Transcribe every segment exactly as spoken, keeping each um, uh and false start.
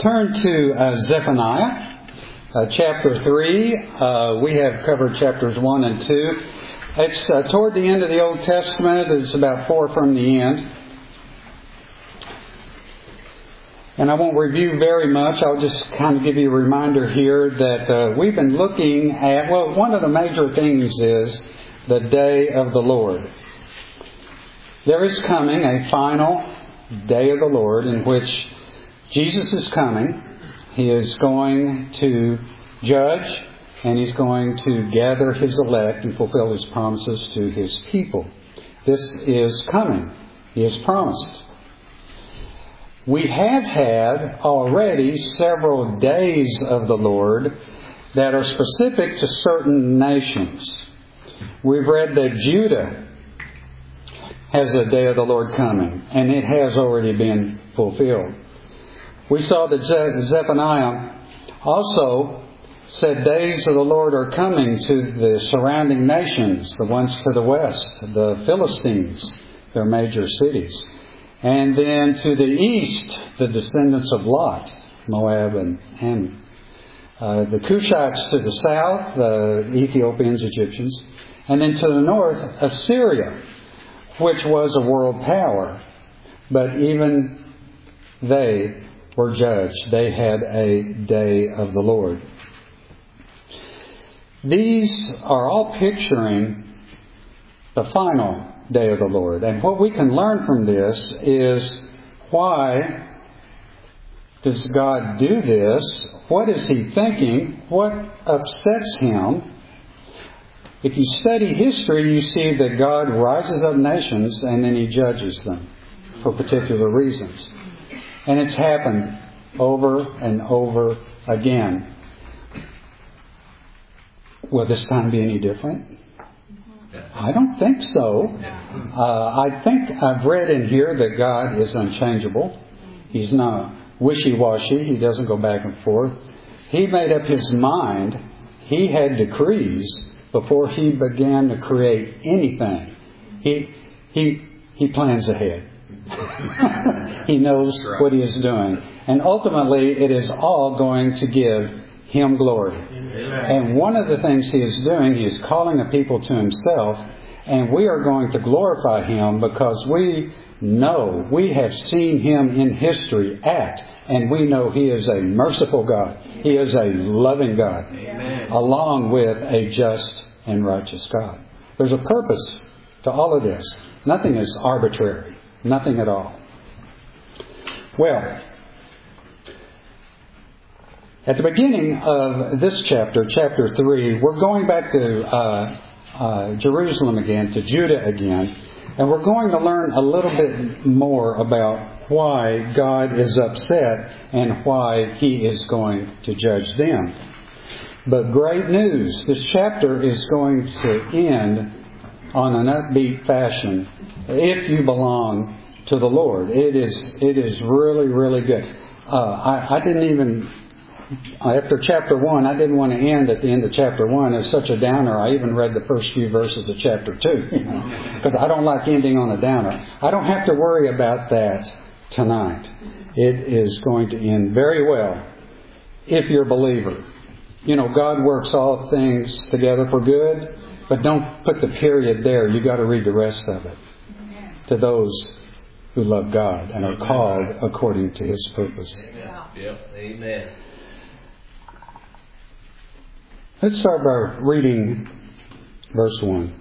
Turn to uh, Zephaniah, uh, chapter three. Uh, we have covered chapters one and two. It's uh, toward the end of the Old Testament. It's about four from the end. And I won't review very much. I'll just kind of give you a reminder here that uh, we've been looking at, well, one of the major things is the day of the Lord. There is coming a final day of the Lord in which Jesus is coming. He is going to judge, and He's going to gather His elect and fulfill His promises to His people. This is coming. He has promised. We have had already several days of the Lord that are specific to certain nations. We've read that Judah has a day of the Lord coming, and it has already been fulfilled. We saw that Zephaniah also said days of the Lord are coming to the surrounding nations, the ones to the west, the Philistines, their major cities. And then to the east, the descendants of Lot, Moab and Ammon. Uh, the Cushites to the south, the Ethiopians, Egyptians. And then to the north, Assyria, which was a world power. But even they were judged. They had a day of the Lord. These are all picturing the final day of the Lord. And what we can learn from this is, why does God do this? What is He thinking? What upsets Him? If you study history, you see that God rises up nations and then He judges them for particular reasons. And it's happened over and over again. Will this time be any different? I don't think so. Uh, I think I've read in here that God is unchangeable. He's not wishy-washy. He doesn't go back and forth. He made up His mind. He had decrees before He began to create anything. He he he plans ahead. He knows what He is doing. And ultimately, it is all going to give Him glory. Amen. And one of the things He is doing, He is calling a people to Himself. And we are going to glorify Him because we know, we have seen Him in history act. And we know He is a merciful God. He is a loving God. Amen. Along with a just and righteous God. There's a purpose to all of this. Nothing is arbitrary. Nothing at all. Well, at the beginning of this chapter, chapter three, we're going back to uh, uh, Jerusalem again, to Judah again, and we're going to learn a little bit more about why God is upset and why He is going to judge them. But great news, this chapter is going to end on an upbeat fashion if you belong to the Lord. It is it is really, really good. Uh, I, I didn't even, after chapter one, I didn't want to end at the end of chapter one. It was such a downer. I even read the first few verses of chapter two, you know, because I don't like ending on a downer. I don't have to worry about that tonight. It is going to end very well if you're a believer. You know, God works all things together for good, but don't put the period there. You've got to read the rest of it. To those who love God and are called according to His purpose. Amen. Yep. Amen. Let's start by reading verse one.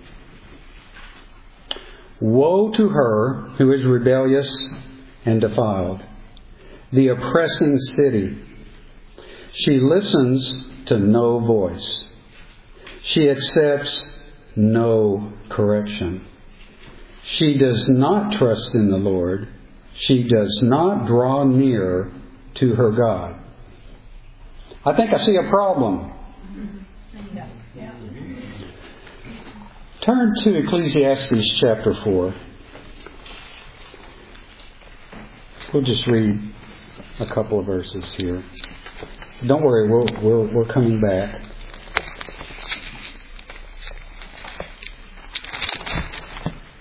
Woe to her who is rebellious and defiled, the oppressing city. She listens to no voice. She accepts no correction. She does not trust in the Lord. She does not draw near to her God. I think I see a problem. Turn to Ecclesiastes chapter four. We'll just read a couple of verses here. Don't worry, we're, we're, we're coming back.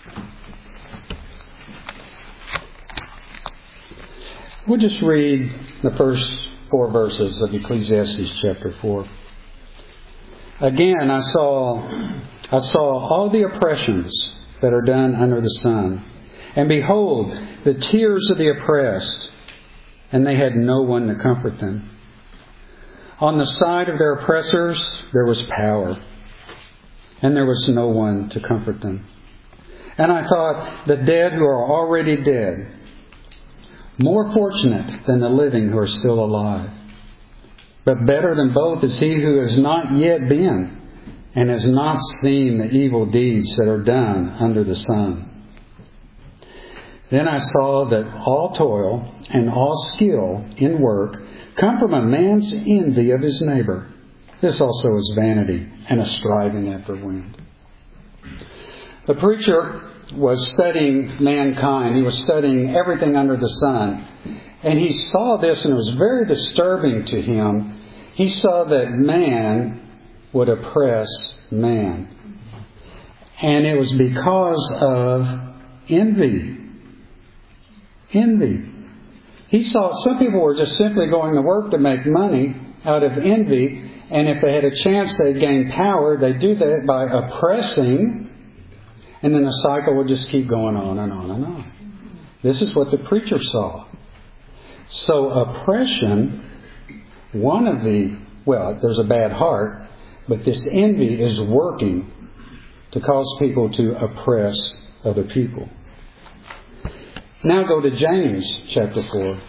We'll just read the first four verses of Ecclesiastes chapter four. Again, I saw, I saw all the oppressions that are done under the sun. And behold, the tears of the oppressed, and they had no one to comfort them. On the side of their oppressors, there was power, and there was no one to comfort them. And I thought, the dead who are already dead, more fortunate than the living who are still alive. But better than both is he who has not yet been and has not seen the evil deeds that are done under the sun. Then I saw that all toil and all skill in work come from a man's envy of his neighbor. This also is vanity and a striving after wind. The preacher was studying mankind. He was studying everything under the sun. And he saw this, and it was very disturbing to him. He saw that man would oppress man. And it was because of envy. Envy. He saw some people were just simply going to work to make money out of envy. And if they had a chance, they'd gain power. They'd do that by oppressing. And then the cycle would just keep going on and on and on. This is what the preacher saw. So oppression, one of the, well, there's a bad heart, but this envy is working to cause people to oppress other people. Now go to James chapter four.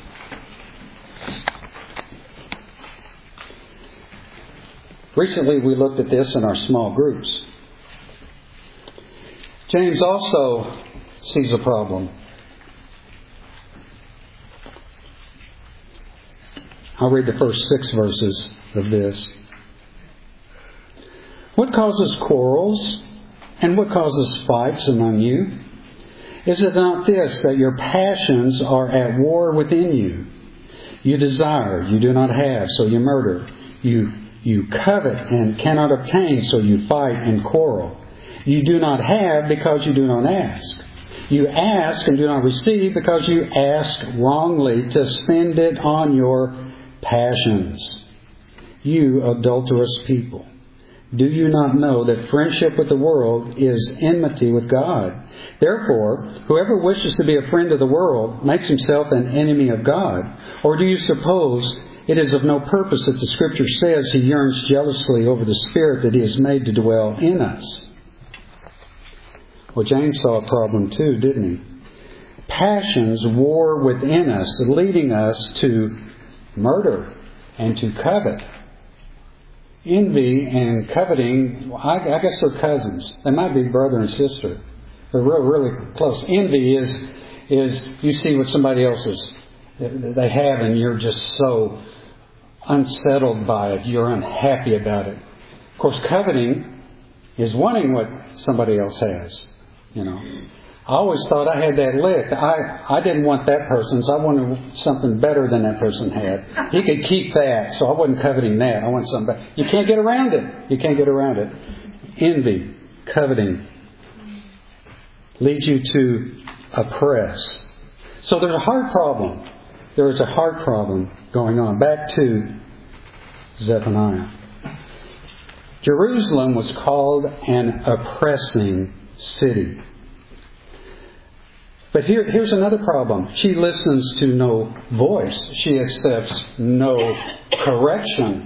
Recently we looked at this in our small groups. James also sees a problem. I'll read the first six verses of this. What causes quarrels and what causes fights among you? Is it not this, that your passions are at war within you? You desire, you do not have, so you murder. You, you covet and cannot obtain, so you fight and quarrel. You do not have because you do not ask. You ask and do not receive because you ask wrongly to spend it on your passions. You adulterous people, do you not know that friendship with the world is enmity with God? Therefore, whoever wishes to be a friend of the world makes himself an enemy of God. Or do you suppose it is of no purpose that the Scripture says He yearns jealously over the Spirit that He has made to dwell in us? Well, James saw a problem too, didn't he? Passions war within us, leading us to murder and to covet. Envy and coveting, I, I guess they're cousins. They might be brother and sister. They're real, really close. Envy is, is you see what somebody else is, they have, and you're just so unsettled by it. You're unhappy about it. Of course, coveting is wanting what somebody else has. You know, I always thought I had that licked. I, I didn't want that person's. I wanted something better than that person had. He could keep that, so I wasn't coveting that. I want something better. You can't get around it. You can't get around it. Envy, coveting, leads you to oppress. So there's a heart problem. There is a heart problem going on. Back to Zephaniah. Jerusalem was called an oppressing city. But here, here's another problem. She listens to no voice. She accepts no correction.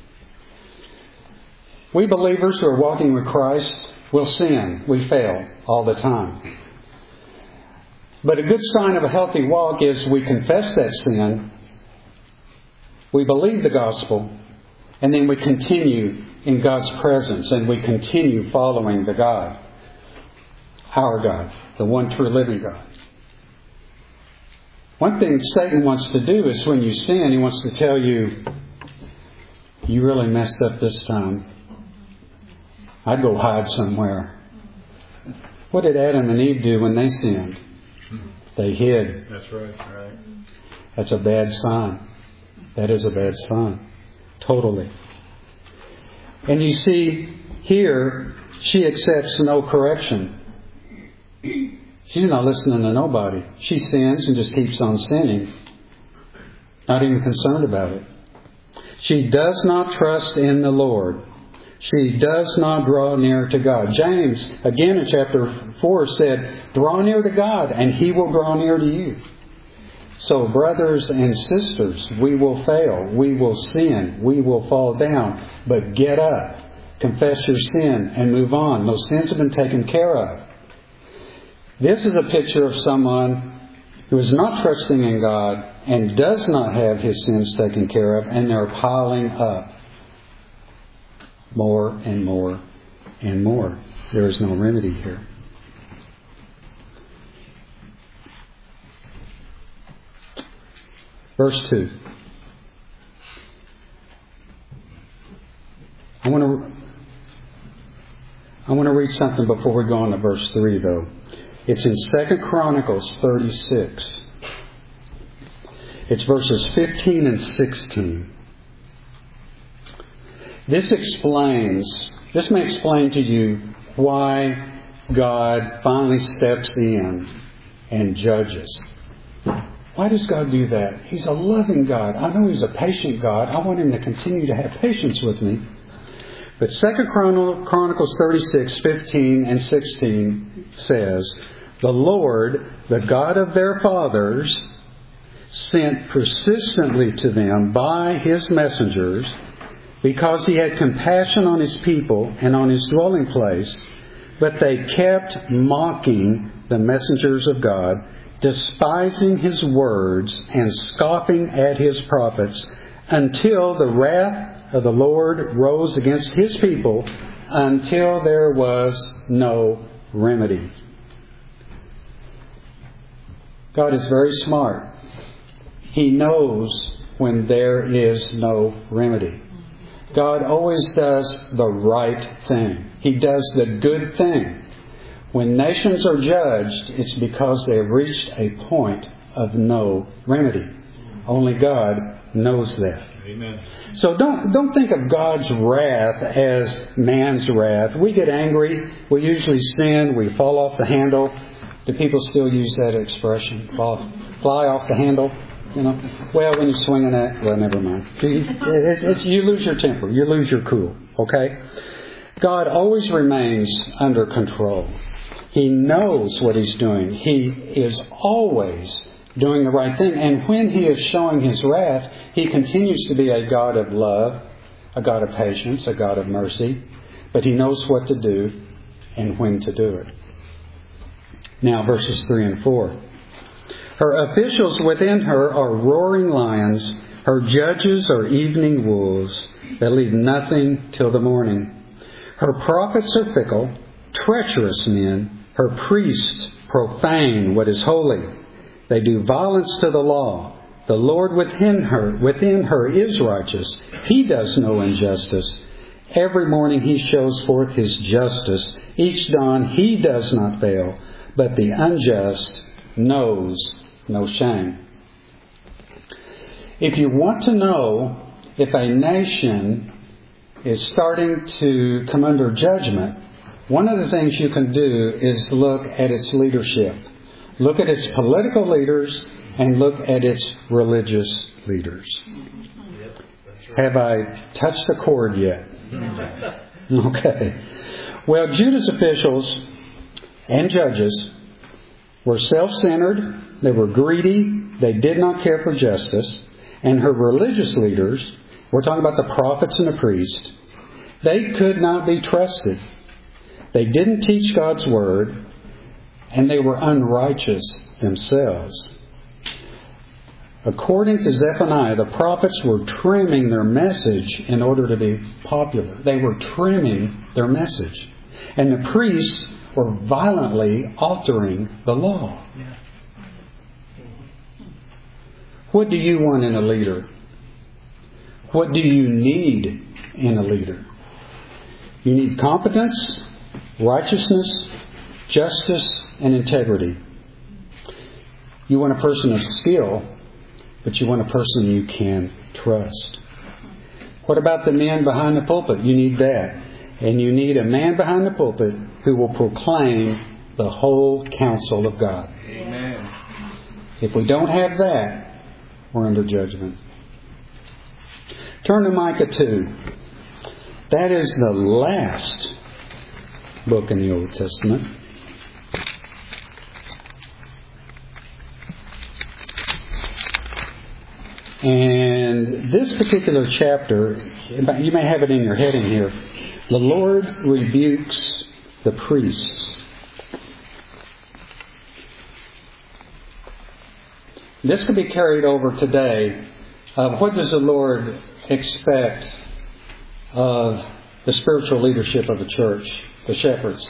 We believers who are walking with Christ will sin. We fail all the time. But a good sign of a healthy walk is we confess that sin, we believe the gospel, and then we continue in God's presence and we continue following the God. Our God, the one true living God. One thing Satan wants to do is when you sin, he wants to tell you, you really messed up this time. I'd go hide somewhere. What did Adam and Eve do when they sinned? They hid. That's right, right. That's a bad sign. That is a bad sign. Totally. And you see, here, she accepts no correction. She's not listening to nobody. She sins and just keeps on sinning. Not even concerned about it. She does not trust in the Lord. She does not draw near to God. James, again in chapter four, said, draw near to God and He will draw near to you. So brothers and sisters, we will fail. We will sin. We will fall down. But get up. Confess your sin and move on. Those sins have been taken care of. This is a picture of someone who is not trusting in God and does not have his sins taken care of, and they're piling up more and more and more. There is no remedy here. Verse two. I want to I want to read something before we go on to verse three, though. It's in Second Chronicles thirty-six. It's verses fifteen and sixteen. This explains, this may explain to you why God finally steps in and judges. Why does God do that? He's a loving God. I know He's a patient God. I want Him to continue to have patience with me. But Second Chronicles thirty-six, fifteen and sixteen says, the Lord, the God of their fathers, sent persistently to them by His messengers, because He had compassion on His people and on His dwelling place, but they kept mocking the messengers of God, despising His words and scoffing at His prophets, until the wrath of the Lord rose against His people, until there was no remedy. God is very smart. He knows when there is no remedy. God always does the right thing. He does the good thing. When nations are judged, it's because they have reached a point of no remedy. Only God knows that. Amen. So don't don't think of God's wrath as man's wrath. We get angry. We usually sin. We fall off the handle. Do people still use that expression? Fall, fly off the handle? You know? Well, when you're swinging that, well, never mind. It's, it's, you lose your temper. You lose your cool. Okay? God always remains under control. He knows what He's doing. He is always doing the right thing. And when He is showing His wrath, He continues to be a God of love, a God of patience, a God of mercy. But He knows what to do and when to do it. Now, verses three and four. Her officials within her are roaring lions. Her judges are evening wolves that leave nothing till the morning. Her prophets are fickle, treacherous men. Her priests profane what is holy. They do violence to the law. The Lord within her, within her is righteous. He does no injustice. Every morning He shows forth His justice. Each dawn He does not fail. But the unjust knows no shame. If you want to know if a nation is starting to come under judgment, one of the things you can do is look at its leadership. Look at its political leaders and look at its religious leaders. Yep, that's right. Have I touched a chord yet? Okay. Well, Judah's officials and judges were self-centered, they were greedy, they did not care for justice, and her religious leaders, we're talking about the prophets and the priests, they could not be trusted. They didn't teach God's word, and they were unrighteous themselves. According to Zephaniah, the prophets were trimming their message in order to be popular. They were trimming their message. And the priests were violently altering the law. What do you want in a leader? What do you need in a leader? You need competence, righteousness, justice, and integrity. You want a person of skill, but you want a person you can trust. What about the men behind the pulpit? You need that. And you need a man behind the pulpit who will proclaim the whole counsel of God. Amen. If we don't have that, or under judgment. Turn to Micah two. That is the last book in the Old Testament. And this particular chapter, you may have it in your heading here. The Lord rebukes the priests. This could be carried over today. Uh, what does the Lord expect of the spiritual leadership of the church, the shepherds?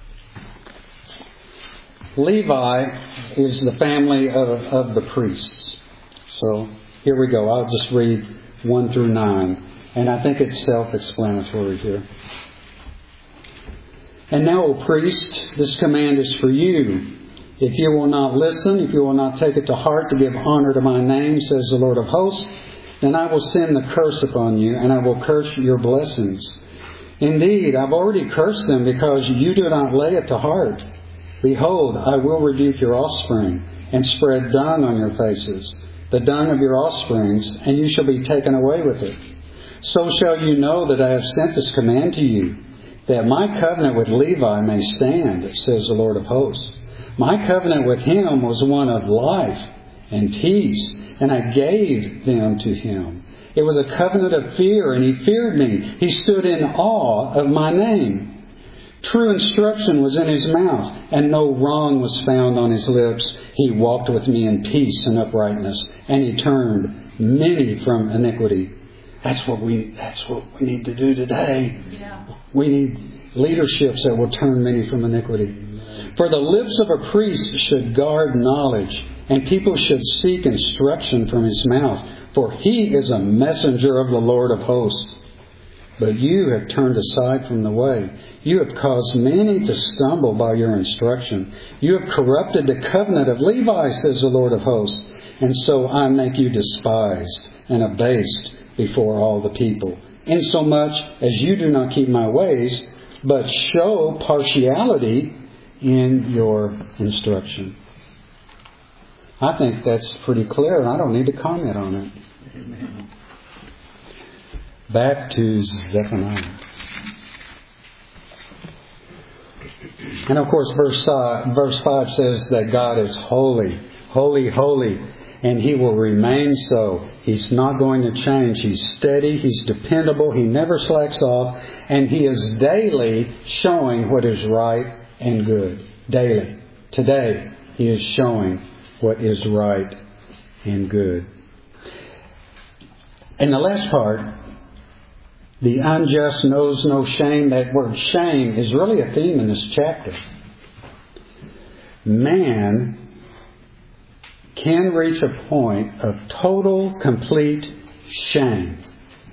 Levi is the family of, of the priests. So here we go. I'll just read one through nine. And I think it's self-explanatory here. And now, O priest, this command is for you. If you will not listen, if you will not take it to heart to give honor to my name, says the Lord of hosts, then I will send the curse upon you, and I will curse your blessings. Indeed, I've already cursed them because you do not lay it to heart. Behold, I will rebuke your offspring, and spread dung on your faces, the dung of your offsprings, and you shall be taken away with it. So shall you know that I have sent this command to you, that my covenant with Levi may stand, says the Lord of hosts. My covenant with him was one of life and peace, and I gave them to him. It was a covenant of fear, and he feared me. He stood in awe of my name. True instruction was in his mouth, and no wrong was found on his lips. He walked with me in peace and uprightness, and he turned many from iniquity. That's what we that's what we need to do today. Yeah. We need leaderships that will turn many from iniquity. For the lips of a priest should guard knowledge, and people should seek instruction from his mouth, for he is a messenger of the Lord of hosts. But you have turned aside from the way. You have caused many to stumble by your instruction. You have corrupted the covenant of Levi, says the Lord of hosts. And so I make you despised and abased before all the people, insomuch as you do not keep my ways, but show partiality in your instruction. I think that's pretty clear, and I don't need to comment on it. Amen. Back to Zephaniah. And of course, verse, uh, verse five says that God is holy, holy, holy, and He will remain so. He's not going to change. He's steady, He's dependable, He never slacks off, and He is daily showing what is right and good. Daily. Today, He is showing what is right and good. And the last part, the unjust knows no shame. That word shame is really a theme in this chapter. Man can reach a point of total, complete shame.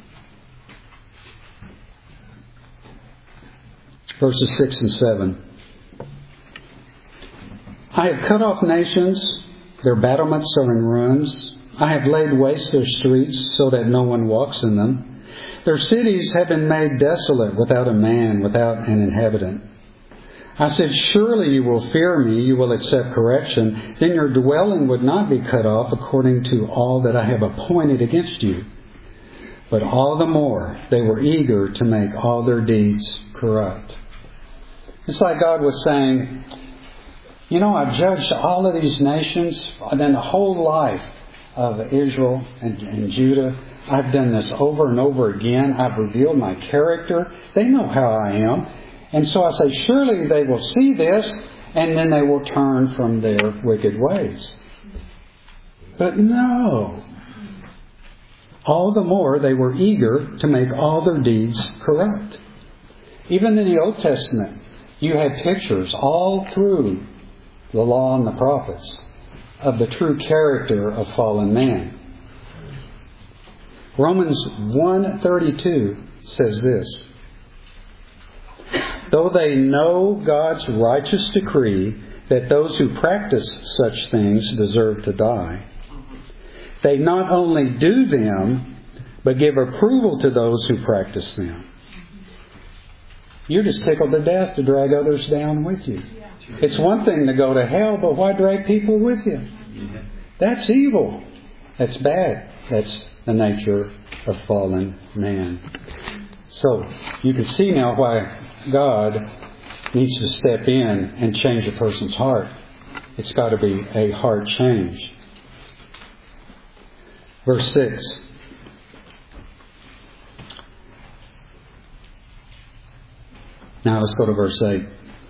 Verses six and seven. I have cut off nations, their battlements are in ruins. I have laid waste their streets so that no one walks in them. Their cities have been made desolate without a man, without an inhabitant. I said, surely you will fear me, you will accept correction. Then your dwelling would not be cut off according to all that I have appointed against you. But all the more they were eager to make all their deeds corrupt. It's like God was saying, you know, I've judged all of these nations, and then the whole life of Israel and, and Judah. I've done this over and over again. I've revealed my character. They know how I am. And so I say, surely they will see this, and then they will turn from their wicked ways. But no. All the more they were eager to make all their deeds corrupt. Even in the Old Testament, you had pictures all through the law and the prophets of the true character of fallen man. Romans one thirty-two says this. Though they know God's righteous decree that those who practice such things deserve to die, they not only do them, but give approval to those who practice them. You're just tickled to death to drag others down with you. It's one thing to go to hell, but why drag people with you? That's evil. That's bad. That's the nature of fallen man. So, you can see now why God needs to step in and change a person's heart. It's got to be a heart change. Verse six. Now let's go to verse eight.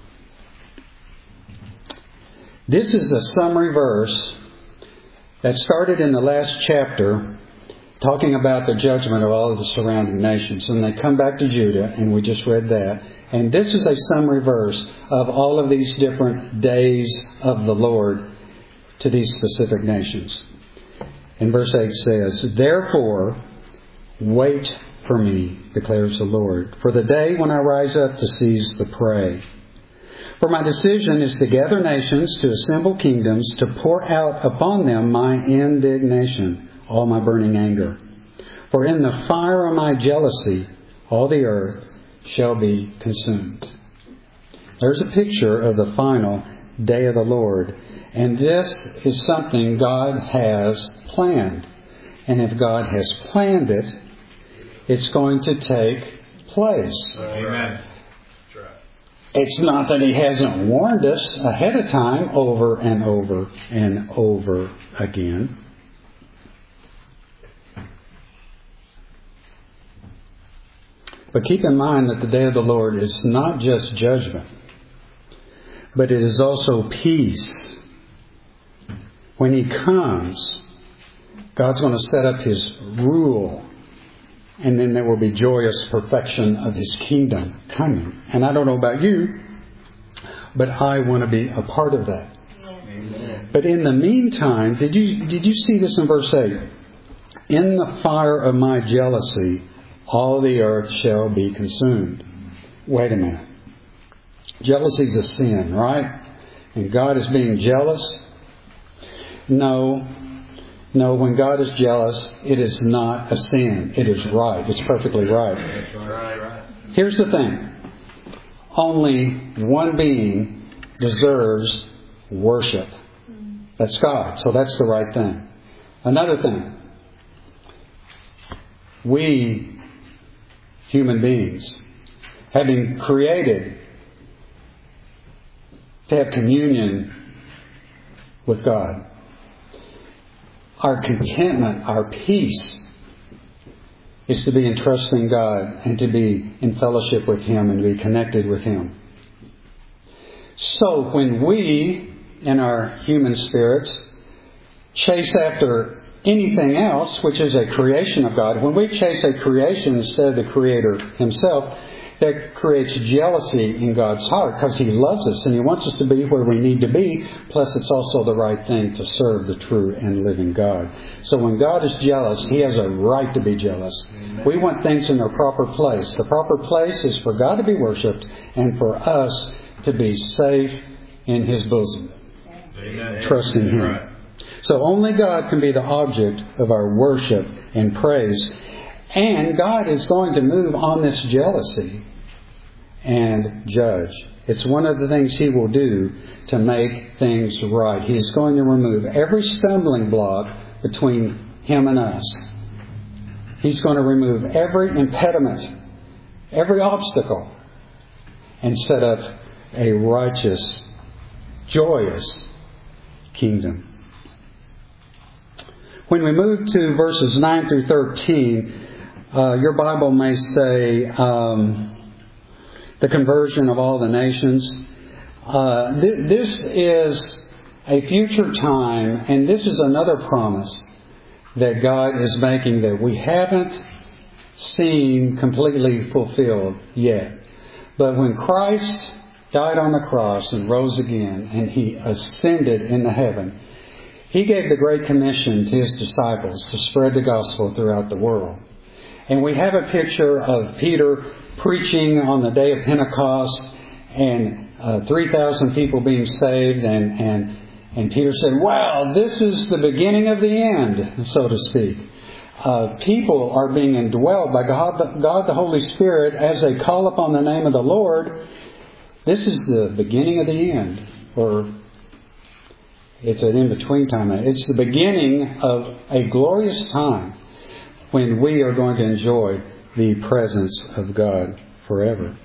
This is a summary verse that started in the last chapter talking about the judgment of all of the surrounding nations. And they come back to Judah, and we just read that. And this is a summary verse of all of these different days of the Lord to these specific nations. And verse eight says, "Therefore, wait for me, declares the Lord, for the day when I rise up to seize the prey. For my decision is to gather nations, to assemble kingdoms, to pour out upon them my indignation, all my burning anger. For in the fire of my jealousy, all the earth shall be consumed." There's a picture of the final day of the Lord. And this is something God has planned. And if God has planned it, it's going to take place. Amen. It's not that He hasn't warned us ahead of time over and over and over again. But keep in mind that the day of the Lord is not just judgment, but it is also peace. When He comes, God's going to set up His rule, and then there will be joyous perfection of His kingdom coming. And I don't know about you, but I want to be a part of that. Amen. But in the meantime, did you did you see this in verse eight? "In the fire of my jealousy, all the earth shall be consumed." Wait a minute. Jealousy is a sin, right? And God is being jealous? No. No, when God is jealous, it is not a sin. It is right. It's perfectly right. Here's the thing. Only one being deserves worship. That's God. So that's the right thing. Another thing. We, human beings, having created to have communion with God, our contentment, our peace, is to be in trusting God and to be in fellowship with Him and to be connected with Him. So when we, in our human spirits, chase after anything else, which is a creation of God, when we chase a creation instead of the Creator Himself, that creates jealousy in God's heart because He loves us and He wants us to be where we need to be. Plus, it's also the right thing to serve the true and living God. So when God is jealous, He has a right to be jealous. Amen. We want things in their proper place. The proper place is for God to be worshipped and for us to be safe in His bosom. Amen. Trusting Him. Right. So only God can be the object of our worship and praise. And God is going to move on this jealousy and judge. It's one of the things He will do to make things right. He is going to remove every stumbling block between Him and us. He's going to remove every impediment, every obstacle, and set up a righteous, joyous kingdom. When we move to verses nine through thirteen, Uh, your Bible may say um, the conversion of all the nations. Uh, th- this is a future time, and this is another promise that God is making that we haven't seen completely fulfilled yet. But when Christ died on the cross and rose again, and He ascended into heaven, He gave the Great Commission to His disciples to spread the gospel throughout the world. And we have a picture of Peter preaching on the day of Pentecost and uh, three thousand people being saved. And, and, and Peter said, "Well, this is the beginning of the end," so to speak. Uh, people are being indwelled by God, God the Holy Spirit as they call upon the name of the Lord. This is the beginning of the end. Or It's an in-between time. It's the beginning of a glorious time when we are going to enjoy the presence of God forever.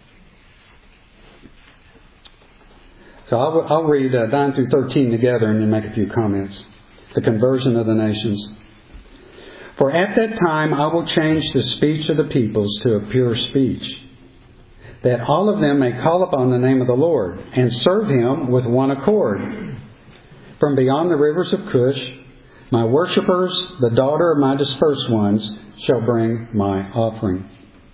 So I'll, I'll read uh, nine through thirteen together and then make a few comments. The conversion of the nations. For at that time I will change the speech of the peoples to a pure speech, that all of them may call upon the name of the Lord and serve Him with one accord. From beyond the rivers of Cush, my worshippers, the daughter of my dispersed ones, shall bring my offering.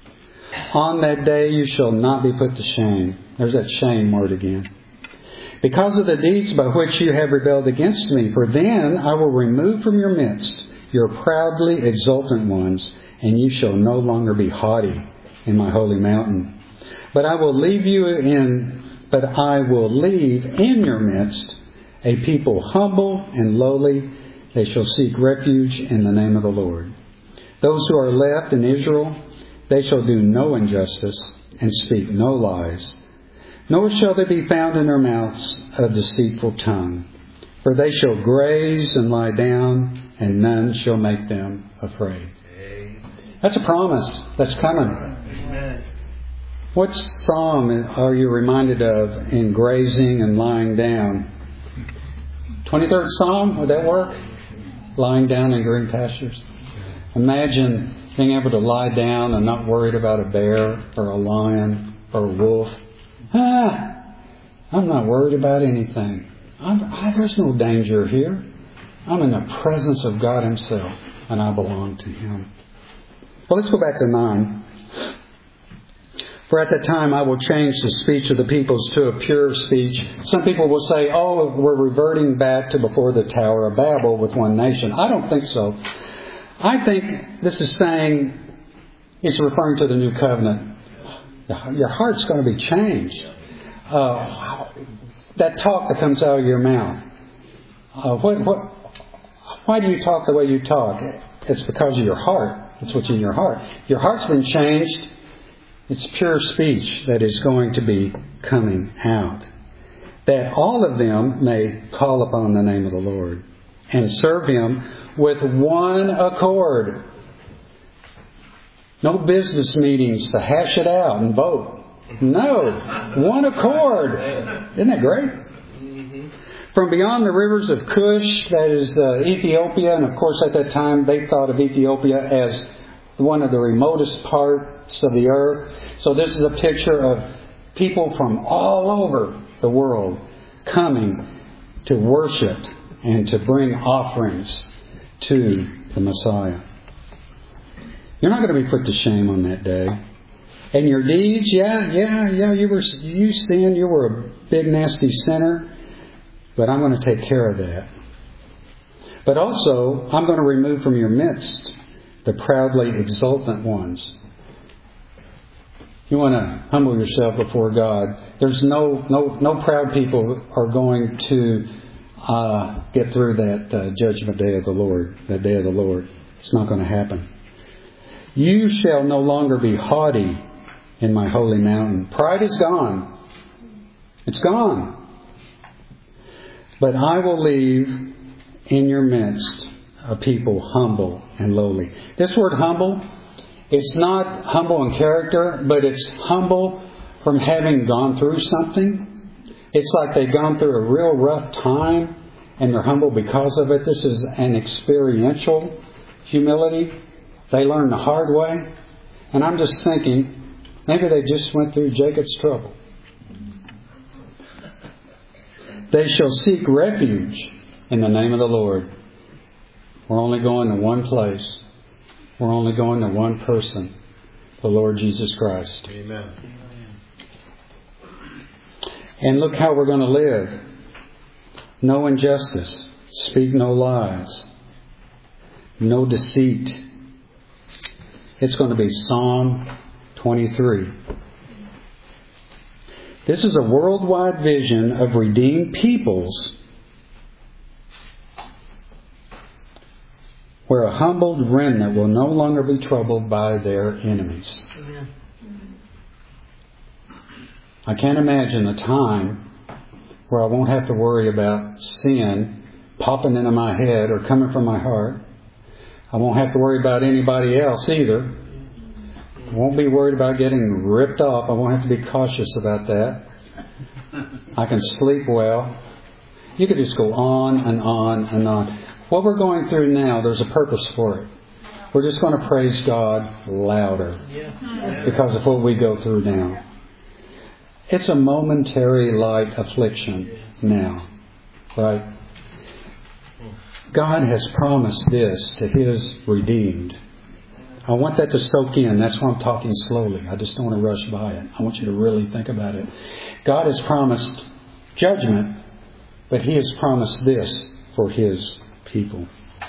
On that day you shall not be put to shame. There's that shame word again. Because of the deeds by which you have rebelled against me, for then I will remove from your midst your proudly exultant ones, and you shall no longer be haughty in my holy mountain. But I will leave you in, but I will leave in your midst a people humble and lowly. They shall seek refuge in the name of the Lord. Those who are left in Israel, they shall do no injustice and speak no lies. Nor shall there be found in their mouths a deceitful tongue. For they shall graze and lie down, and none shall make them afraid. That's a promise that's coming. Amen. What psalm are you reminded of in grazing and lying down? twenty-third Psalm, would that work? Lying down in green pastures. Imagine being able to lie down and not worried about a bear or a lion or a wolf. Ah, I'm not worried about anything. I'm, I, there's no danger here. I'm in the presence of God Himself, and I belong to Him. Well, let's go back to nine. For at that time I will change the speech of the peoples to a pure speech. Some people will say, oh, we're reverting back to before the Tower of Babel with one nation. I don't think so. I think this is saying, it's referring to the new covenant. Your heart's going to be changed. Uh, that talk that comes out of your mouth. Uh, what, what, why do you talk the way you talk? It's because of your heart. It's what's in your heart. Your heart's been changed. It's pure speech that is going to be coming out. That all of them may call upon the name of the Lord and serve Him with one accord. No business meetings to hash it out and vote. No. One accord. Isn't that great? Mm-hmm. From beyond the rivers of Cush, that is uh, Ethiopia, and of course at that time they thought of Ethiopia as one of the remotest parts of the earth. So this is a picture of people from all over the world coming to worship and to bring offerings to the Messiah. You're not going to be put to shame on that day. And your deeds, yeah, yeah, yeah, you were you sinned, you were a big nasty sinner, but I'm going to take care of that. But also, I'm going to remove from your midst the proudly exultant ones. You want to humble yourself before God. There's no no no proud people are going to uh, get through that uh, judgment day of the Lord, that day of the Lord. It's not going to happen. You shall no longer be haughty in my holy mountain. Pride is gone. It's gone. But I will leave in your midst a people humble and lowly. This word humble, it's not humble in character, but it's humble from having gone through something. It's like they've gone through a real rough time and they're humble because of it. This is an experiential humility. They learned the hard way. And I'm just thinking, maybe they just went through Jacob's trouble. They shall seek refuge in the name of the Lord. We're only going to one place. We're only going to one person, the Lord Jesus Christ. Amen. And look how we're going to live. No injustice. Speak no lies. No deceit. It's going to be Psalm twenty-three. This is a worldwide vision of redeemed peoples where a humbled remnant will no longer be troubled by their enemies. I can't imagine a time where I won't have to worry about sin popping into my head or coming from my heart. I won't have to worry about anybody else either. I won't be worried about getting ripped off. I won't have to be cautious about that. I can sleep well. You could just go on and on and on. What we're going through now, there's a purpose for it. We're just going to praise God louder because of what we go through now. It's a momentary light affliction now, right? God has promised this to His redeemed. I want that to soak in. That's why I'm talking slowly. I just don't want to rush by it. I want you to really think about it. God has promised judgment, but He has promised this for His people.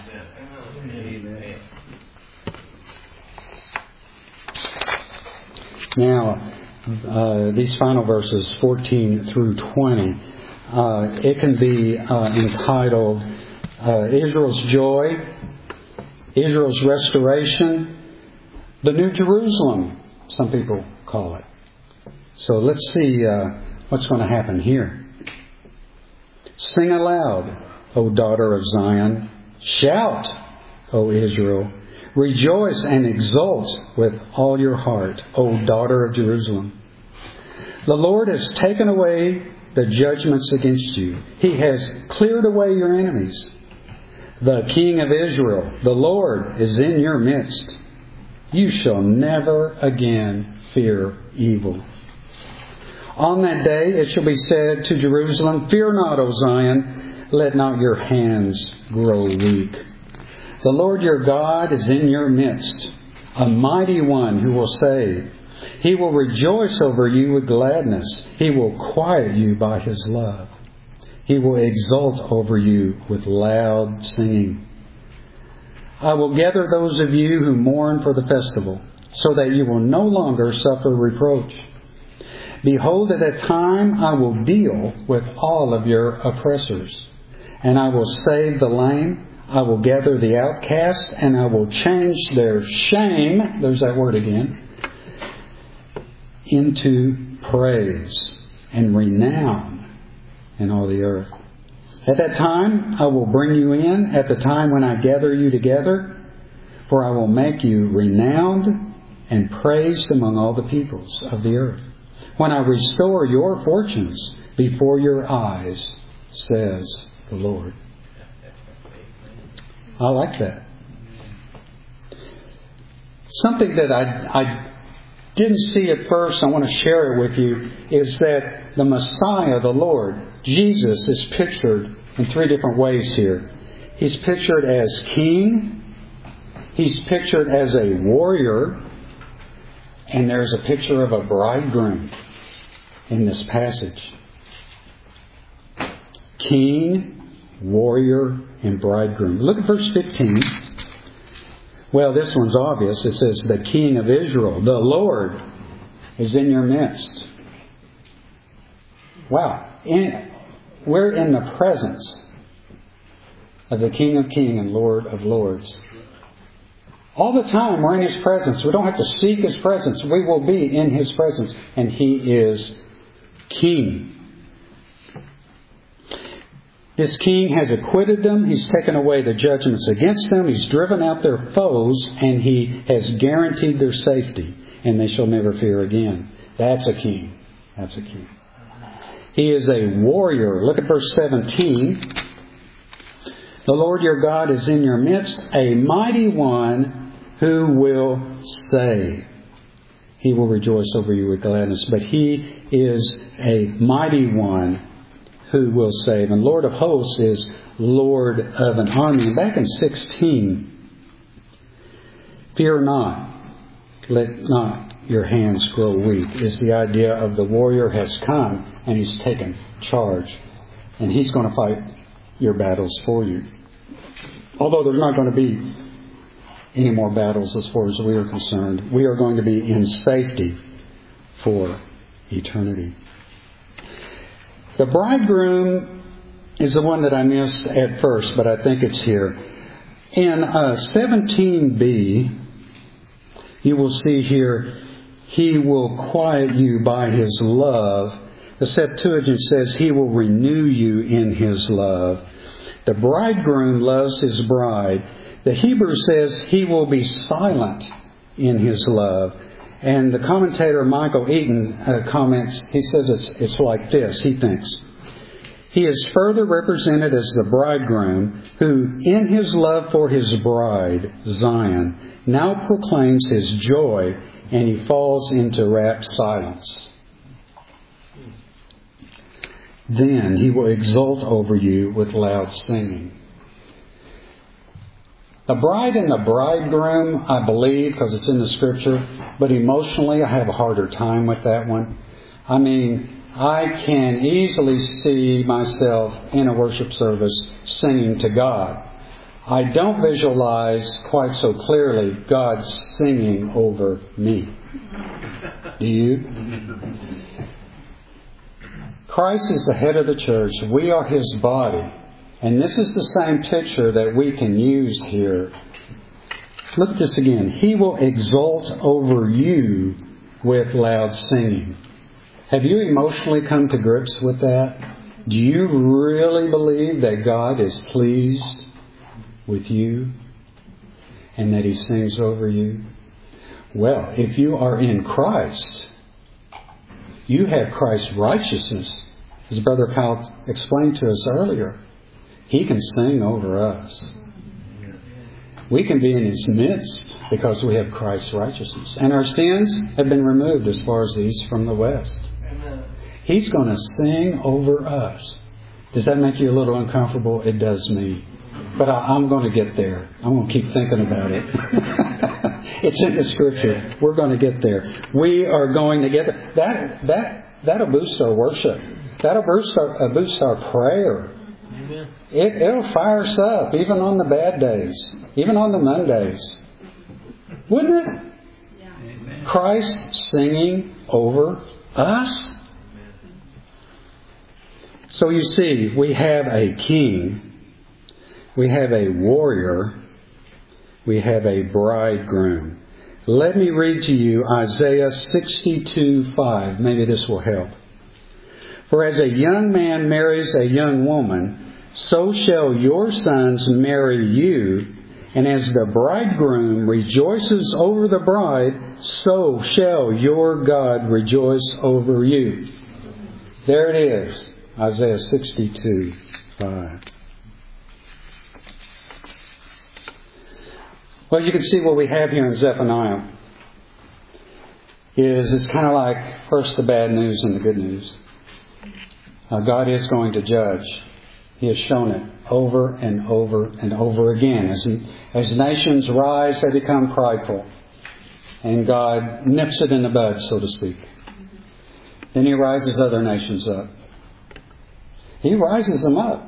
Now, uh, these final verses, fourteen through twenty, uh, it can be uh, entitled uh, Israel's Joy, Israel's Restoration, the New Jerusalem, some people call it. So let's see uh, what's going to happen here. Sing aloud, O daughter of Zion. Shout, O Israel. Rejoice and exult with all your heart, O daughter of Jerusalem. The Lord has taken away the judgments against you. He has cleared away your enemies. The King of Israel, the Lord, is in your midst. You shall never again fear evil. On that day it shall be said to Jerusalem, Fear not, O Zion, let not your hands grow weak. The Lord your God is in your midst, a mighty one who will save. He will rejoice over you with gladness. He will quiet you by His love. He will exult over you with loud singing. I will gather those of you who mourn for the festival, so that you will no longer suffer reproach. Behold, at that time I will deal with all of your oppressors, and I will save the lame. I will gather the outcast, and I will change their shame, there's that word again, into praise and renown in all the earth. At that time I will bring you in, at the time when I gather you together, for I will make you renowned and praised among all the peoples of the earth, when I restore your fortunes before your eyes, says the Lord. I like that. Something that I, I didn't see at first, I want to share it with you, is that the Messiah, the Lord, Jesus, is pictured in three different ways here. He's pictured as king. He's pictured as a warrior. And there's a picture of a bridegroom in this passage. King, warrior, and bridegroom. Look at verse fifteen. Well, this one's obvious. It says, the King of Israel, the Lord, is in your midst. Wow. In, we're in the presence of the King of Kings and Lord of Lords. All the time we're in His presence. We don't have to seek His presence. We will be in His presence. And He is King. This King has acquitted them. He's taken away the judgments against them. He's driven out their foes. And He has guaranteed their safety. And they shall never fear again. That's a King. That's a King. He is a warrior. Look at verse seventeen. The Lord your God is in your midst, a mighty one who will save. He will rejoice over you with gladness. But He is a mighty one who will save. And Lord of hosts is Lord of an army. And back in sixteen, fear not, let not your hands grow weak, is the idea of the warrior has come and he's taken charge. And he's going to fight your battles for you. Although there's not going to be any more battles as far as we are concerned. We are going to be in safety for eternity. The bridegroom is the one that I missed at first, but I think it's here. In uh, seventeen b, you will see here, He will quiet you by His love. The Septuagint says He will renew you in His love. The bridegroom loves his bride. The Hebrew says He will be silent in His love. And the commentator Michael Eaton uh, comments, he says it's, it's like this, he thinks. He is further represented as the bridegroom who, in His love for His bride, Zion, now proclaims His joy, and He falls into rapt silence. Then He will exult over you with loud singing. The bride and the bridegroom, I believe, because it's in the Scripture, but emotionally I have a harder time with that one. I mean, I can easily see myself in a worship service singing to God. I don't visualize quite so clearly God singing over me. Do you? Christ is the head of the church. We are His body. And this is the same picture that we can use here. Look at this again. He will exult over you with loud singing. Have you emotionally come to grips with that? Do you really believe that God is pleased with you and that He sings over you? Well, if you are in Christ, you have Christ's righteousness. As Brother Kyle explained to us earlier, He can sing over us. We can be in His midst because we have Christ's righteousness. And our sins have been removed as far as the east from the west. He's going to sing over us. Does that make you a little uncomfortable? It does me. But I, I'm going to get there. I'm going to keep thinking about it. It's in the Scripture. We're going to get there. We are going to get there. That, that, that'll boost our worship. That'll boost our, uh, boost our prayer. It, it'll fire us up, even on the bad days, even on the Mondays. Wouldn't it? Yeah. Christ singing over us. So you see, we have a king, we have a warrior, we have a bridegroom. Let me read to you Isaiah sixty-two five. Maybe this will help. For as a young man marries a young woman, so shall your sons marry you. And as the bridegroom rejoices over the bride, so shall your God rejoice over you. There it is. Isaiah sixty-two five. Well, you can see what we have here in Zephaniah is it's kind of like first the bad news and the good news. Uh, God is going to judge. He has shown it over and over and over again. As, as nations rise, they become prideful. And God nips it in the bud, so to speak. Then He rises other nations up. He rises them up.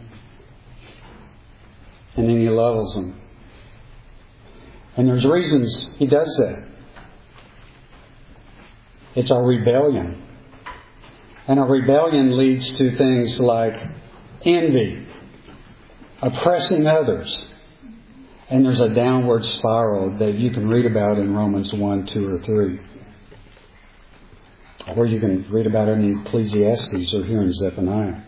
And then He levels them. And there's reasons He does that. It's our rebellion. And our rebellion leads to things like envy, oppressing others. And there's a downward spiral that you can read about in Romans one, two, or three. Or you can read about it in Ecclesiastes or here in Zephaniah.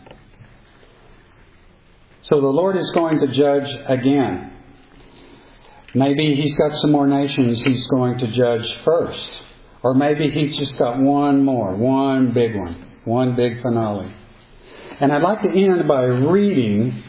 So the Lord is going to judge again. Maybe He's got some more nations He's going to judge first. Or maybe He's just got one more, one big one, one big finale. And I'd like to end by reading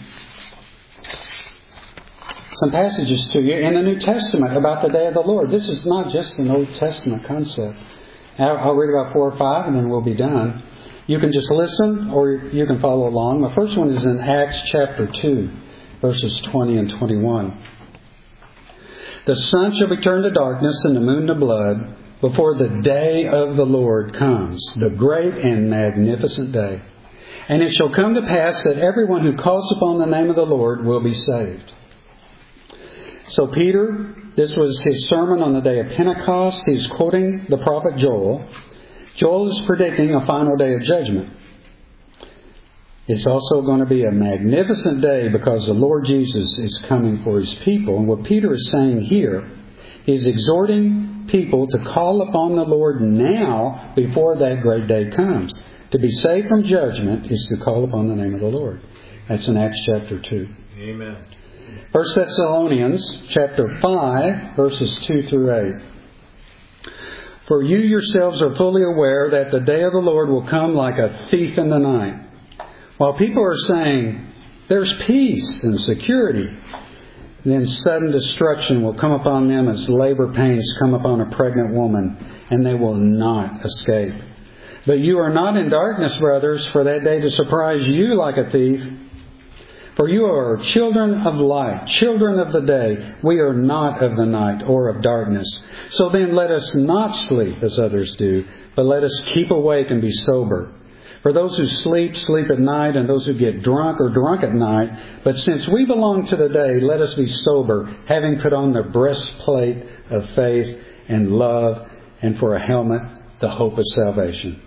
some passages to you in the New Testament about the day of the Lord. This is not just an Old Testament concept. I'll read about four or five and then we'll be done. You can just listen or you can follow along. The first one is in Acts chapter two, verses twenty and twenty-one. The sun shall be turned to darkness and the moon to blood before the day of the Lord comes, the great and magnificent day. And it shall come to pass that everyone who calls upon the name of the Lord will be saved. So Peter, this was his sermon on the day of Pentecost. He's quoting the prophet Joel. Joel is predicting a final day of judgment. It's also going to be a magnificent day because the Lord Jesus is coming for His people. And what Peter is saying here, he's exhorting people to call upon the Lord now before that great day comes. To be saved from judgment is to call upon the name of the Lord. That's in Acts chapter two. Amen. First Thessalonians chapter five, verses two through eight. For you yourselves are fully aware that the day of the Lord will come like a thief in the night. While people are saying, there's peace and security, then sudden destruction will come upon them as labor pains come upon a pregnant woman, and they will not escape. But you are not in darkness, brothers, for that day to surprise you like a thief. For you are children of light, children of the day. We are not of the night or of darkness. So then let us not sleep as others do, but let us keep awake and be sober. For those who sleep, sleep at night, and those who get drunk are drunk at night. But since we belong to the day, let us be sober, having put on the breastplate of faith and love, and for a helmet, the hope of salvation.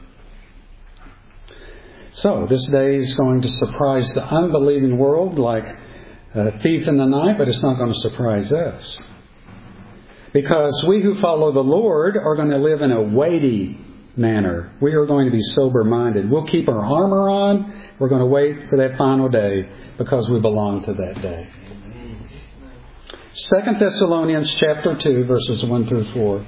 So, this day is going to surprise the unbelieving world like a thief in the night, but it's not going to surprise us. Because we who follow the Lord are going to live in a weighty manner. We are going to be sober-minded. We'll keep our armor on. We're going to wait for that final day because we belong to that day. Second Thessalonians chapter two, verses one through four.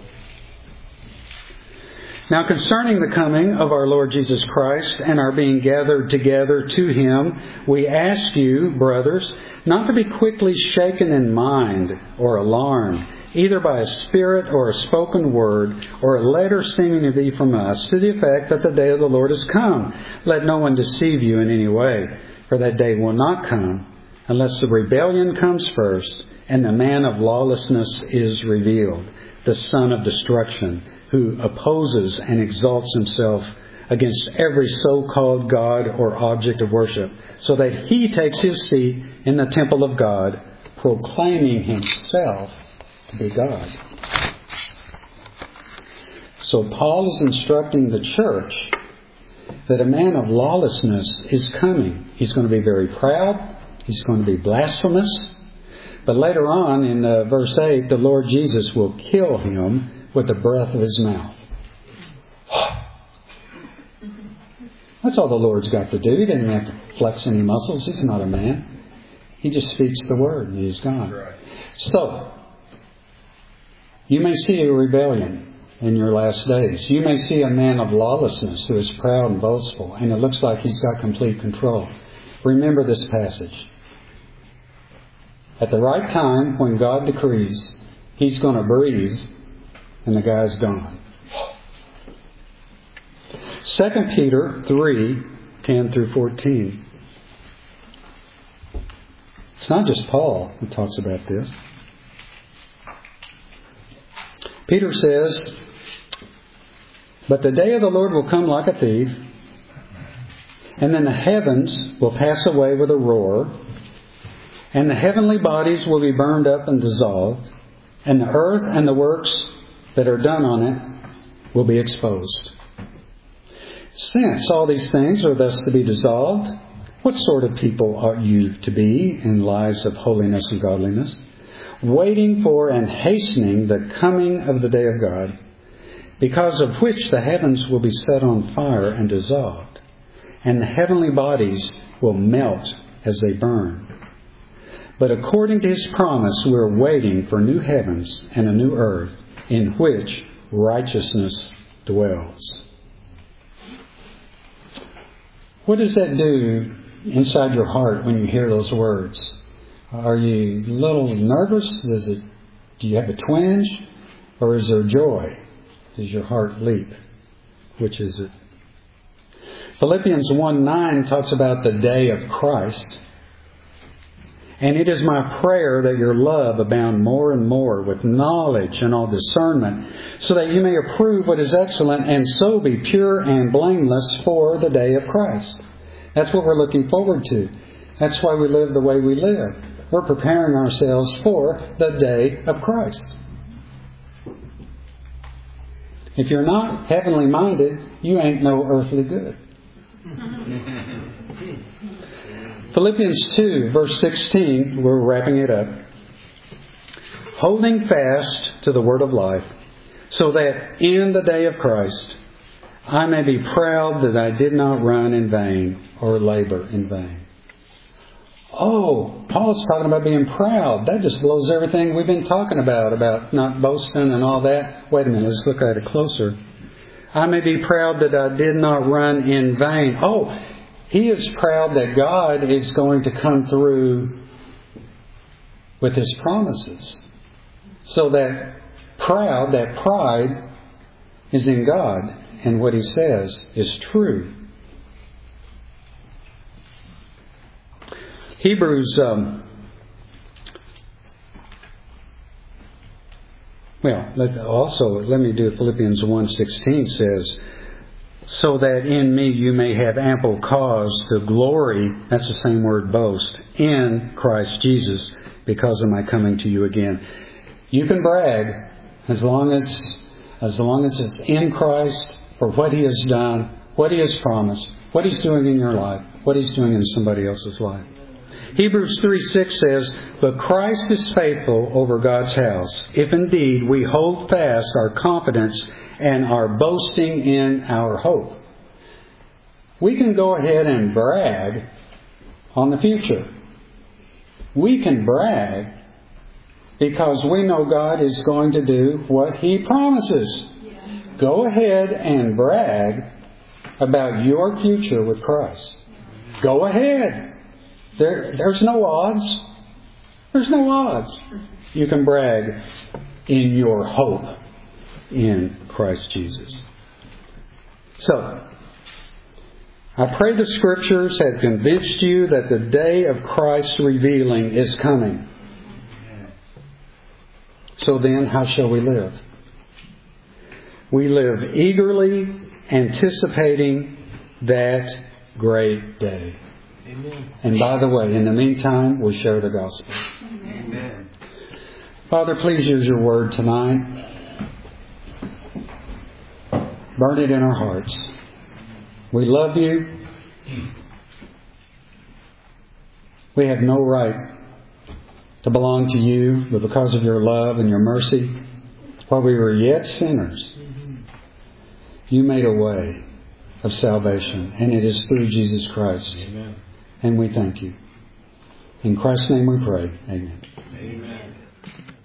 Now concerning the coming of our Lord Jesus Christ and our being gathered together to Him, we ask you, brothers, not to be quickly shaken in mind or alarmed, either by a spirit or a spoken word or a letter seeming to be from us, to the effect that the day of the Lord has come. Let no one deceive you in any way, for that day will not come unless the rebellion comes first and the man of lawlessness is revealed, the son of destruction, who opposes and exalts himself against every so-called God or object of worship, so that he takes his seat in the temple of God, proclaiming himself to be God. So Paul is instructing the church that a man of lawlessness is coming. He's going to be very proud. He's going to be blasphemous. But later on in uh, verse eight, the Lord Jesus will kill him with the breath of His mouth. That's all the Lord's got to do. He didn't have to flex any muscles. He's not a man. He just speaks the word and He's gone. So, you may see a rebellion in your last days. You may see a man of lawlessness who is proud and boastful, and it looks like he's got complete control. Remember this passage. At the right time, when God decrees, He's going to breathe, and the guy's gone. Second Peter three, ten through fourteen. It's not just Paul who talks about this. Peter says, but the day of the Lord will come like a thief, and then the heavens will pass away with a roar, and the heavenly bodies will be burned up and dissolved, and the earth and the works that are done on it will be exposed. Since all these things are thus to be dissolved, what sort of people are you to be in lives of holiness and godliness, waiting for and hastening the coming of the day of God, because of which the heavens will be set on fire and dissolved, and the heavenly bodies will melt as they burn. But according to His promise, we are waiting for new heavens and a new earth, in which righteousness dwells. What does that do inside your heart when you hear those words? Are you a little nervous? Does it, do you have a twinge? Or is there joy? Does your heart leap? Which is it? Philippians one nine talks about the day of Christ. And it is my prayer that your love abound more and more with knowledge and all discernment, so that you may approve what is excellent and so be pure and blameless for the day of Christ. That's what we're looking forward to. That's why we live the way we live. We're preparing ourselves for the day of Christ. If you're not heavenly minded, you ain't no earthly good. Philippians two, verse sixteen, we're wrapping it up. Holding fast to the word of life, so that in the day of Christ I may be proud that I did not run in vain or labor in vain. Oh, Paul's talking about being proud. That just blows everything we've been talking about, about not boasting and all that. Wait a minute, let's look at it closer. I may be proud that I did not run in vain. Oh, he is proud that God is going to come through with His promises. So that proud, that pride is in God, and what He says is true. Hebrews, um, well, let, also let me do Philippians one sixteen says, so that in me you may have ample cause to glory, that's the same word, boast, in Christ Jesus, because of my coming to you again. You can brag as long as as long as it's in Christ for what He has done, what He has promised, what He's doing in your life, what He's doing in somebody else's life. Hebrews three six says, but Christ is faithful over God's house, if indeed we hold fast our confidence and our boasting in our hope. We can go ahead and brag on the future. We can brag because we know God is going to do what He promises. Go ahead and brag about your future with Christ. Go ahead. There, there's no odds. There's no odds. You can brag in your hope in Christ Jesus. So, I pray the Scriptures have convinced you that the day of Christ's revealing is coming. So then, how shall we live? We live eagerly anticipating that great day. Amen. And by the way, in the meantime, we'll share the gospel. Amen. Father, please use your word tonight. Burn it in our hearts. We love you. We have no right to belong to you, but because of your love and your mercy, while we were yet sinners, you made a way of salvation, and it is through Jesus Christ. Amen. And we thank you. In Christ's name we pray. Amen. Amen.